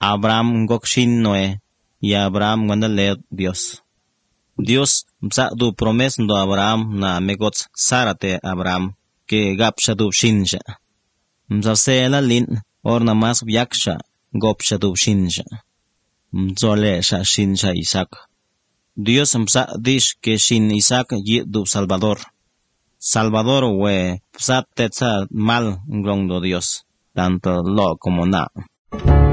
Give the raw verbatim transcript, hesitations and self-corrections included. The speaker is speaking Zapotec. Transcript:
Abraham ngokshin Noé, y Abraham gwandaled Dios. Dios msa'du promes do Abraham na megots sarate Abraham, que gapshadub shinsha. Msasela lin, or na mas yaksha, gopshadub shinsha. Mzolesha shinsha Isaac. Dios msa'dish que shin Isaac yidub Salvador. Salvador we psat tetsa mal nglondo Dios, tanto lo como na.